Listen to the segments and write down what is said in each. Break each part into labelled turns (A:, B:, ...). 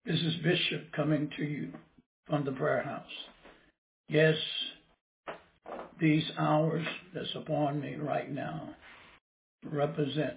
A: This is Bishop coming to you from the prayer house. Yes, these hours that's upon me right now represent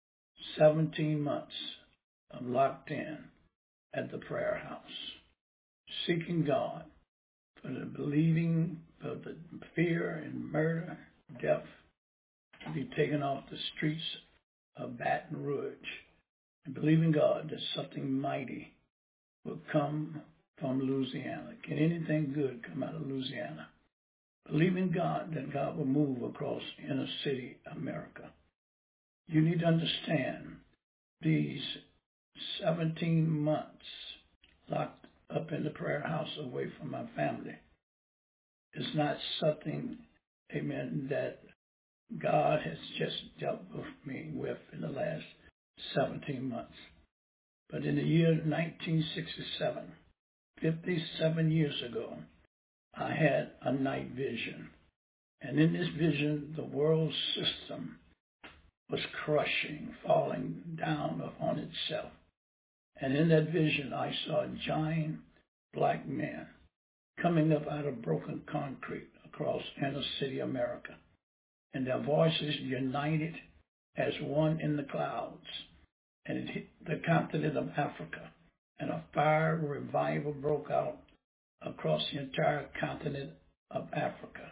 A: 17 months of locked in at the prayer house, seeking God for the believing of the fear and murder, death to be taken off the streets of Baton Rouge, and believing God that something mighty will come from Louisiana. Can anything good come out of Louisiana? Believing God that God will move across inner city America. You need to understand these 17 months locked up in the prayer house away from my family is not something, amen, that God has just dealt with me with in the last 17 months. But in the year 1967, 57 years ago, I had a night vision. And in this vision, the world system was crushing, falling down upon itself. And in that vision, I saw giant black men coming up out of broken concrete across inner city America. And their voices united as one in the clouds. And it hit the continent of Africa. And a fire revival broke out across the entire continent of Africa.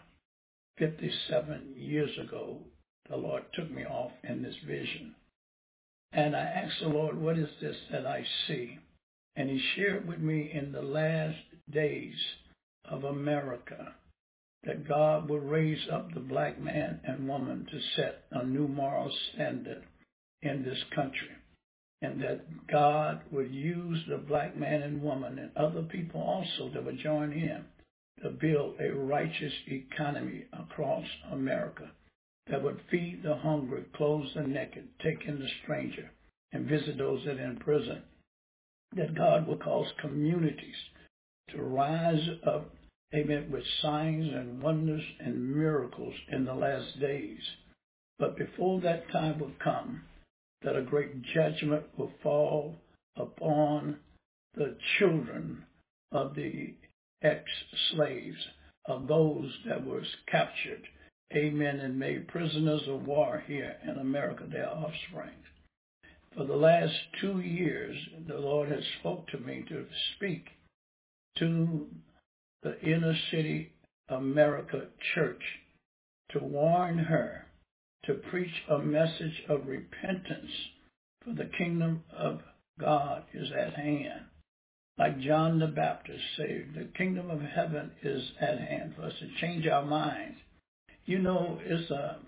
A: 57 years ago, the Lord took me off in this vision. And I asked the Lord, what is this that I see? And he shared with me in the last days of America that God would raise up the black man and woman to set a new moral standard in this country. And that God would use the black man and woman and other people also that would join in to build a righteous economy across America that would feed the hungry, clothe the naked, take in the stranger, and visit those that are in prison. That God would cause communities to rise up, amen, with signs and wonders and miracles in the last days. But before that time would come, that a great judgment will fall upon the children of the ex-slaves, of those that were captured, amen, and made prisoners of war here in America, their offspring. For the last 2 years, the Lord has spoke to me to speak to the inner city America church, to warn her, to preach a message of repentance, for the kingdom of God is at hand. Like John the Baptist said, the kingdom of heaven is at hand for us to change our minds. You know, it's a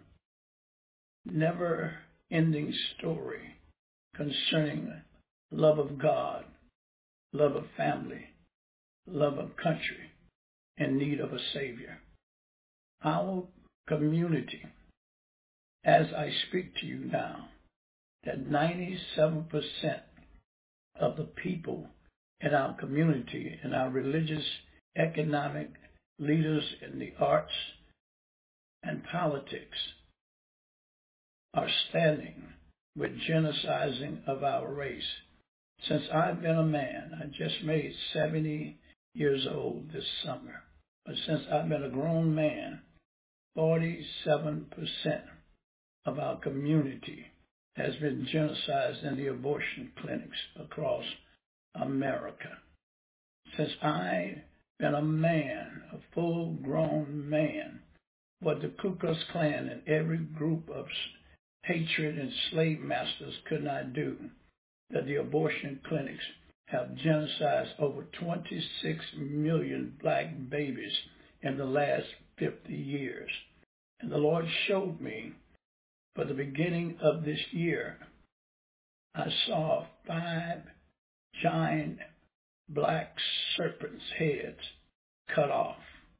A: never-ending story concerning love of God, love of family, love of country, and need of a Savior. Our community, as I speak to you now, that 97% of the people in our community, in our religious, economic leaders in the arts and politics are standing with genociding of our race. Since I've been a man, I just made 70 years old this summer, but since I've been a grown man, 47% of our community has been genocided in the abortion clinics across America. Since I've been a man, a full-grown man, what the Ku Klux Klan and every group of hatred and slave masters could not do, that the abortion clinics have genocided over 26 million black babies in the last 50 years. And the Lord showed me, for the beginning of this year, I saw 5 giant black serpents' heads cut off,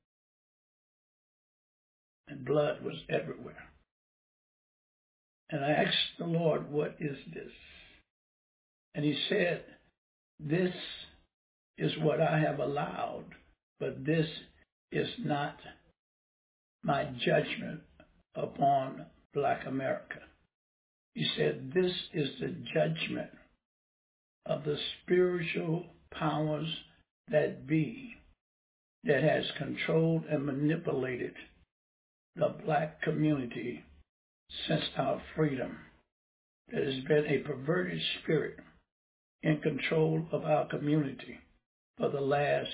A: and blood was everywhere. And I asked the Lord, what is this? And he said, this is what I have allowed, but this is not my judgment upon Black America. He said, this is the judgment of the spiritual powers that be that has controlled and manipulated the black community since our freedom. There has been a perverted spirit in control of our community for the last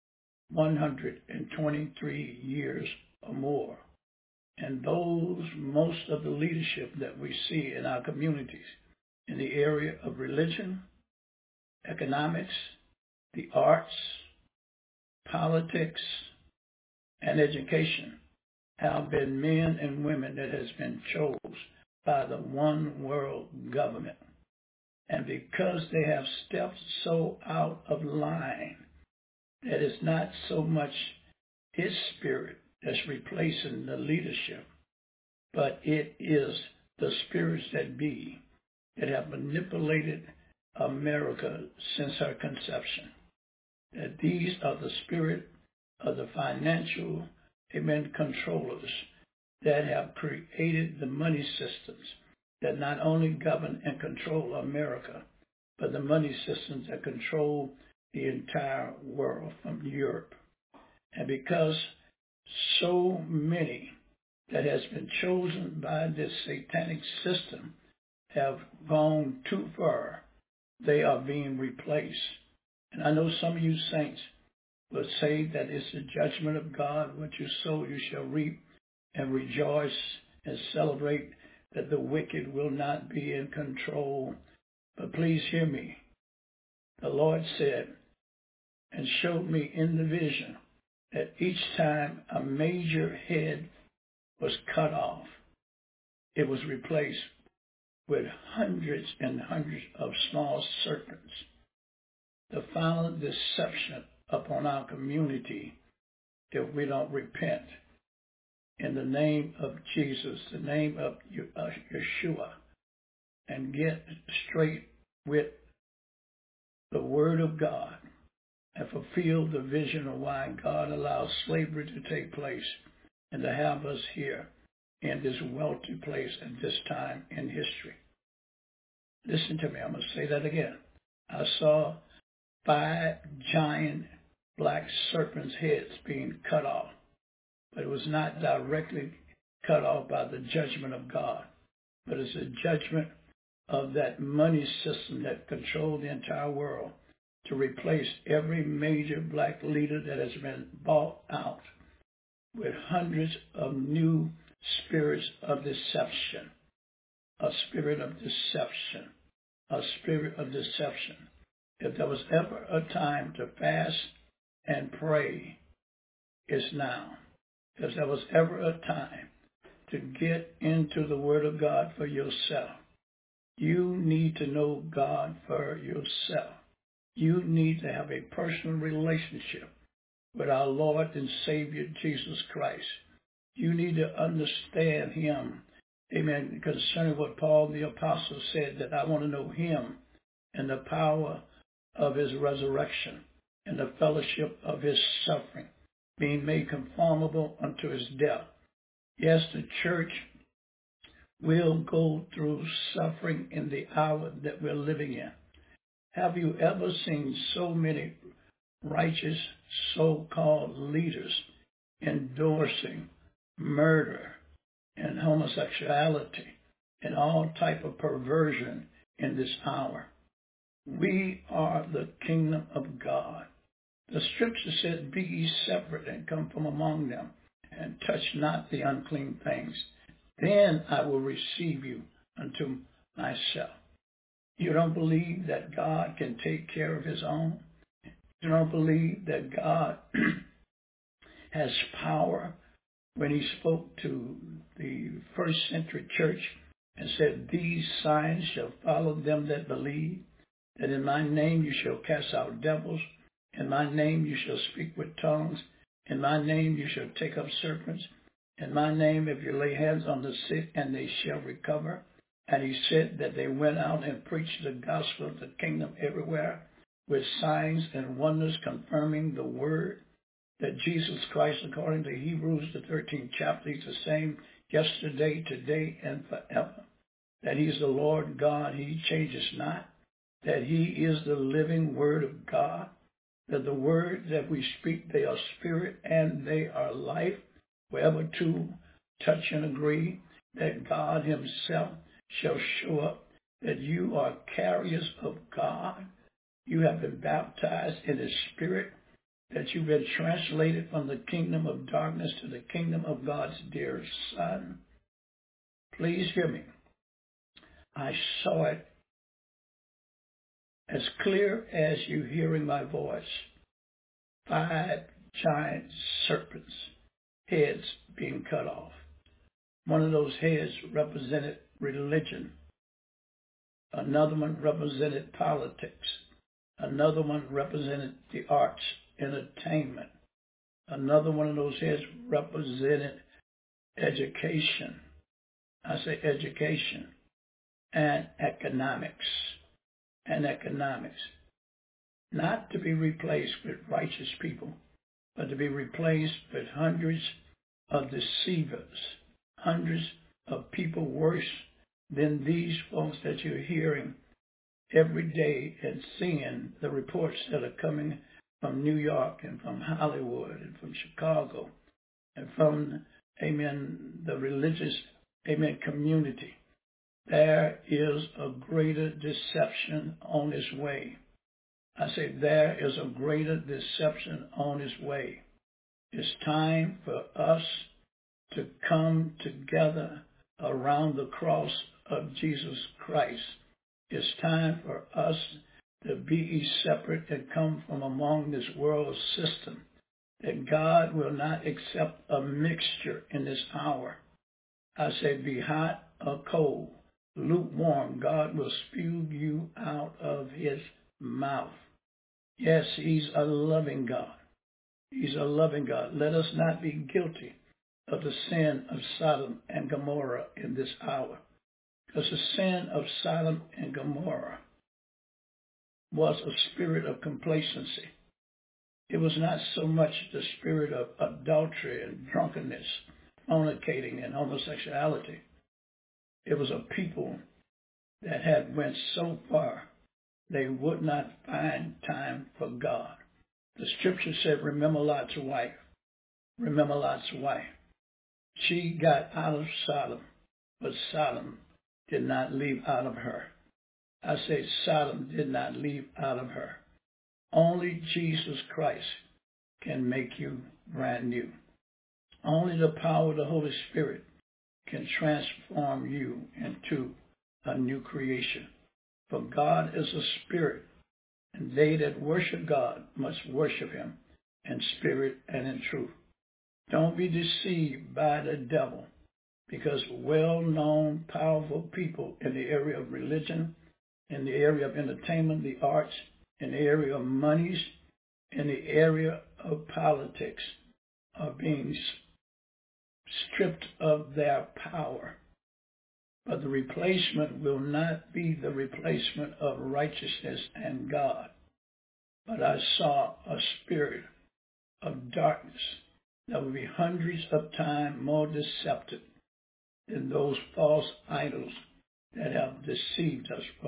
A: 123 years or more. And most of the leadership that we see in our communities in the area of religion, economics, the arts, politics, and education have been men and women that has been chosen by the one world government. And because they have stepped so out of line that it's not so much his spirit that's replacing the leadership, but it is the spirits that be that have manipulated America since her conception. That these are the spirit of the financial, controllers that have created the money systems that not only govern and control America, but the money systems that control the entire world from Europe. And because so many that has been chosen by this satanic system have gone too far, they are being replaced. And I know some of you saints will say that it's the judgment of God. What you sow, you shall reap, and rejoice and celebrate that the wicked will not be in control. But please hear me. The Lord said and showed me in the vision that each time a major head was cut off, it was replaced with hundreds and hundreds of small serpents. The final deception upon our community if we don't repent in the name of Jesus, the name of Yeshua, and get straight with the Word of God and fulfill the vision of why God allows slavery to take place and to have us here in this wealthy place at this time in history. Listen to me, I'm going to say that again. I saw 5 giant black serpents' heads being cut off, but it was not directly cut off by the judgment of God, but it's a judgment of that money system that controlled the entire world to replace every major black leader that has been bought out with hundreds of new spirits of deception, a spirit of deception, a spirit of deception. If there was ever a time to fast and pray, it's now. If there was ever a time to get into the Word of God for yourself, you need to know God for yourself. You need to have a personal relationship with our Lord and Savior Jesus Christ. You need to understand Him, amen, concerning what Paul the Apostle said, that I want to know Him and the power of His resurrection and the fellowship of His suffering, being made conformable unto His death. Yes, the church will go through suffering in the hour that we're living in. Have you ever seen so many righteous so-called leaders endorsing murder and homosexuality and all type of perversion in this hour? We are the kingdom of God. The scripture said, be ye separate and come from among them and touch not the unclean things. Then I will receive you unto myself. You don't believe that God can take care of His own? You don't believe that God has power when He spoke to the first century church and said, these signs shall follow them that believe, that in my name you shall cast out devils, in my name you shall speak with tongues, in my name you shall take up serpents, in my name if you lay hands on the sick and they shall recover. And He said that they went out and preached the gospel of the kingdom everywhere with signs and wonders confirming the word that Jesus Christ, according to Hebrews, the 13th chapter, He's the same yesterday, today, and forever. That He's the Lord God, He changes not. that he is the living word of God, that the words that we speak, they are spirit and they are life. Wherever two touch and agree, that God himself shall show up, that you are carriers of God. You have been baptized in his spirit, that you've been translated from the kingdom of darkness to the kingdom of God's dear Son. Please hear me. I saw it as clear as you hearing my voice. 5 giant serpents, heads being cut off. One of those heads represented religion. Another one represented politics. Another one represented the arts, entertainment. Another one of those heads represented education. I say education and economics. Not to be replaced with righteous people, but to be replaced with hundreds of deceivers, hundreds of people worse than these folks that you're hearing every day and seeing the reports that are coming from New York and from Hollywood and from Chicago and from, amen, the religious, amen, community. There is a greater deception on its way. I say there is a greater deception on its way. It's time for us to come together around the cross of Jesus Christ. It's time for us to be ye separate and come from among this world system. That God will not accept a mixture in this hour. I say be hot or cold, lukewarm. God will spew you out of his mouth. Yes, he's a loving God. He's a loving God. Let us not be guilty of the sin of Sodom and Gomorrah in this hour. Because the sin of Sodom and Gomorrah was a spirit of complacency. It was not so much the spirit of adultery and drunkenness, fornicating and homosexuality. It was a people that had went so far they would not find time for God. The scripture said, remember Lot's wife. Remember Lot's wife. She got out of Sodom, but Sodom did not leave out of her. I say Sodom did not leave out of her. Only Jesus Christ can make you brand new. Only the power of the Holy Spirit can transform you into a new creation. For God is a spirit, and they that worship God must worship him in spirit and in truth. Don't be deceived by the devil, because well-known, powerful people in the area of religion, in the area of entertainment, the arts, in the area of monies, in the area of politics are being stripped of their power. But the replacement will not be the replacement of righteousness and God. But I saw a spirit of darkness that will be hundreds of times more deceptive than those false idols that have deceived us for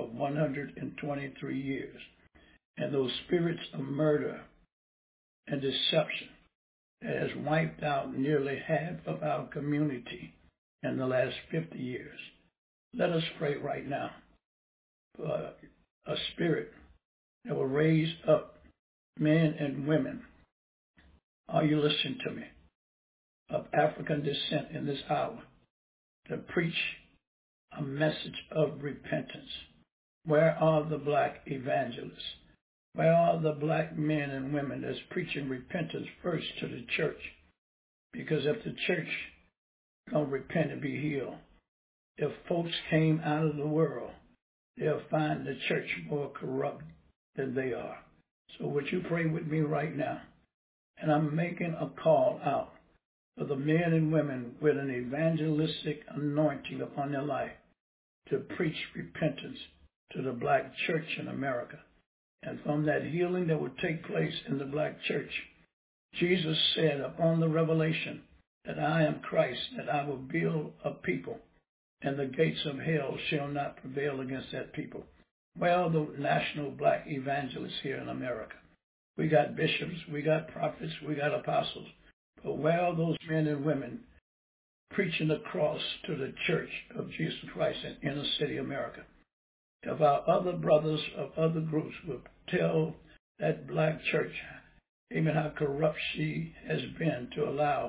A: 123 years. And those spirits of murder and deception that has wiped out nearly half of our community in the last 50 years. Let us pray right now for a spirit that will raise up men and women. Are you listening to me? Of African descent in this hour to preach a message of repentance. Where are the black evangelists? Where are the black men and women that's preaching repentance first to the church? Because if the church don't repent and be healed, if folks came out of the world, they'll find the church more corrupt than they are. So would you pray with me right now? And I'm making a call out for the men and women with an evangelistic anointing upon their life to preach repentance to the black church in America. And from that healing that would take place in the black church, Jesus said upon the revelation that I am Christ, that I will build a people, and the gates of hell shall not prevail against that people. Well, the national black evangelists here in America. We got bishops, we got prophets, we got apostles. But where are those men and women preaching the cross to the church of Jesus Christ in inner city America? If our other brothers of other groups would tell that black church, amen, how corrupt she has been to allow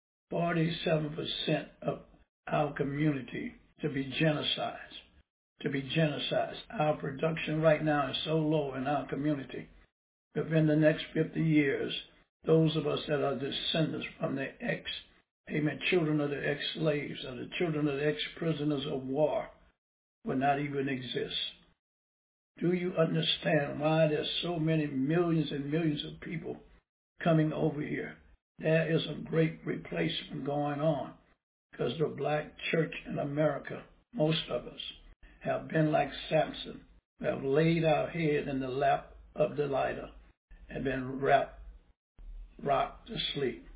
A: 47% of our community to be genocided. Our production right now is so low in our community. Within the next 50 years, those of us that are descendants from the children of the ex-slaves, or the children of the ex-prisoners of war, will not even exist. Do you understand why there's so many millions and millions of people coming over here? There is a great replacement going on, because the black church in America, most of us, have been like Samson. We have laid our head in the lap of Delilah and been rocked to sleep.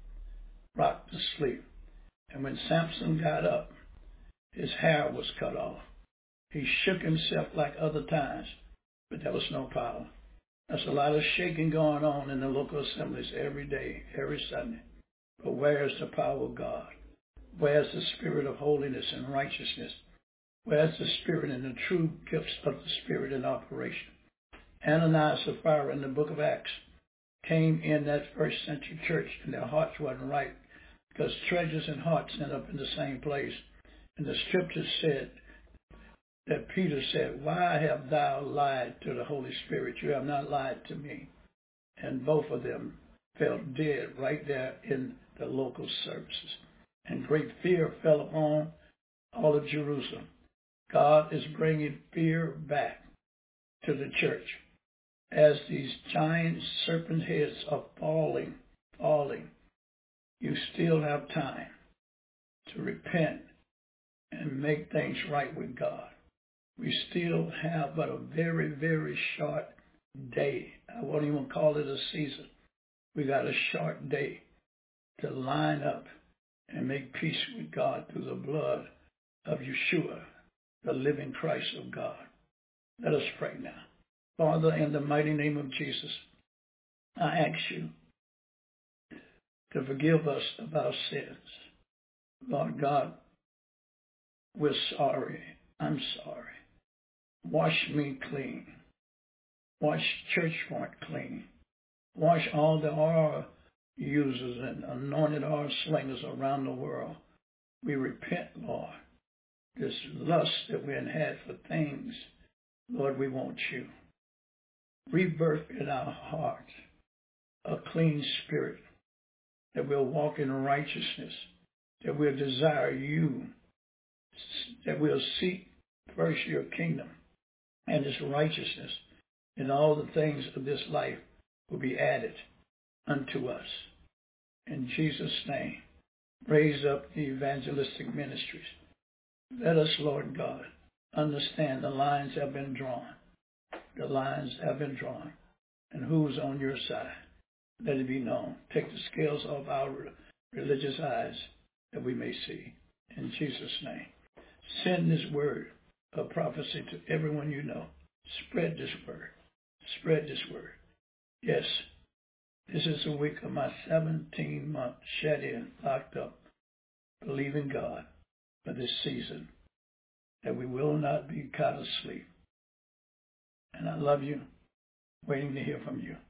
A: And when Samson got up, his hair was cut off. He shook himself like other times, but there was no power. There's a lot of shaking going on in the local assemblies every day, every Sunday. But where is the power of God? Where's the spirit of holiness and righteousness? Where's the spirit and the true gifts of the Spirit in operation? Ananias and Sapphira in the book of Acts came in that first century church, and their hearts wasn't right, because treasures and hearts end up in the same place. And the scripture said that Peter said, "Why have thou lied to the Holy Spirit? You have not lied to me." And both of them fell dead right there in the local services. And great fear fell upon all of Jerusalem. God is bringing fear back to the church. As these giant serpent heads are falling, you still have time to repent and make things right with God. We still have but a very, very short day. I won't even call it a season. We got a short day to line up and make peace with God through the blood of Yeshua, the living Christ of God. Let us pray now. Father, in the mighty name of Jesus, I ask you to forgive us of our sins. Lord God, we're sorry. I'm sorry. Wash me clean. Wash Church Point clean. Wash all the oil users and anointed oil slingers around the world. We repent, Lord. This lust that we had for things, Lord, we want you. Rebirth in our hearts a clean spirit, that we'll walk in righteousness, that we'll desire you, that we'll seek first your kingdom and its righteousness, and all the things of this life will be added unto us. In Jesus' name, raise up the evangelistic ministries. Let us, Lord God, understand the lines have been drawn. The lines have been drawn. And who's on your side? Let it be known. Take the scales off our religious eyes that we may see. In Jesus' name. Send this word of prophecy to everyone you know. Spread this word. Spread this word. Yes, this is the week of my 17-month shut-in, locked up, believing God for this season, that we will not be caught asleep. And I love you, waiting to hear from you.